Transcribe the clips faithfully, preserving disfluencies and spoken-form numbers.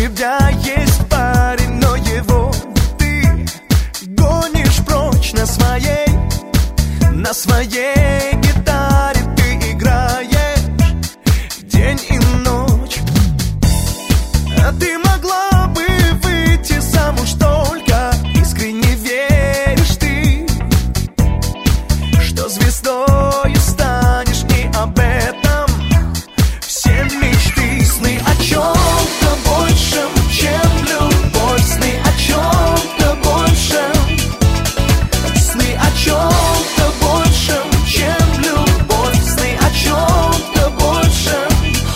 тебя есть парень, но его ты гонишь прочь на своей, на своей гитаре ты играешь день и ночь. А ты могла бы выйти замуж, только искренне веришь ты, что звездою станешь, и об этом все мечты. Сны о чем-то большем, чем любовь, сны о чем-то большем, сны о чем-то большем, чем любовь, сны о чем-то большем.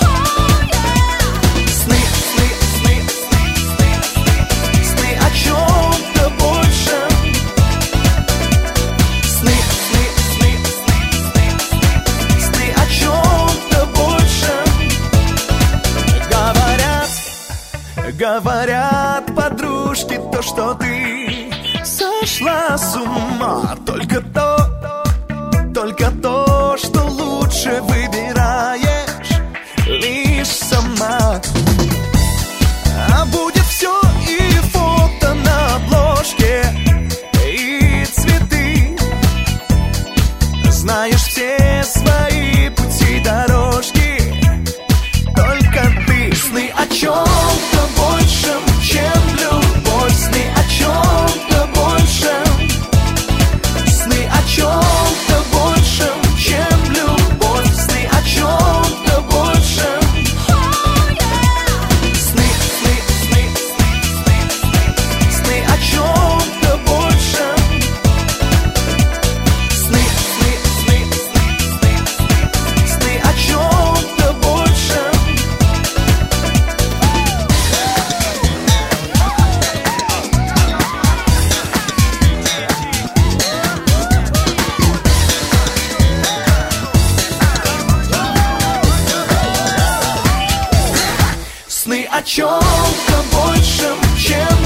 Сны, сны, сны, сны, сны, сны о чем-то большем. Сны, сны, сны, сны, сны, сны о чем-то большем. Говорят, говорят подружки то, что ты сошла с ума. Только то, только то, что лучше выбираешь лишь сама. А будет все и фото на обложке, и цветы. Знаешь все свои пути, дорожки, только ты. Сны о чем-то большем, чем любовь, сны о чем-то большем, сны о чем-то большем, чем любовь, сны о чем-то большем. Сны, сны, сны, сны, сны, сны о чем-то большем. Сны, сны, сны, сны, сны, сны о чем-то большем. Сны о чем-то большем, чем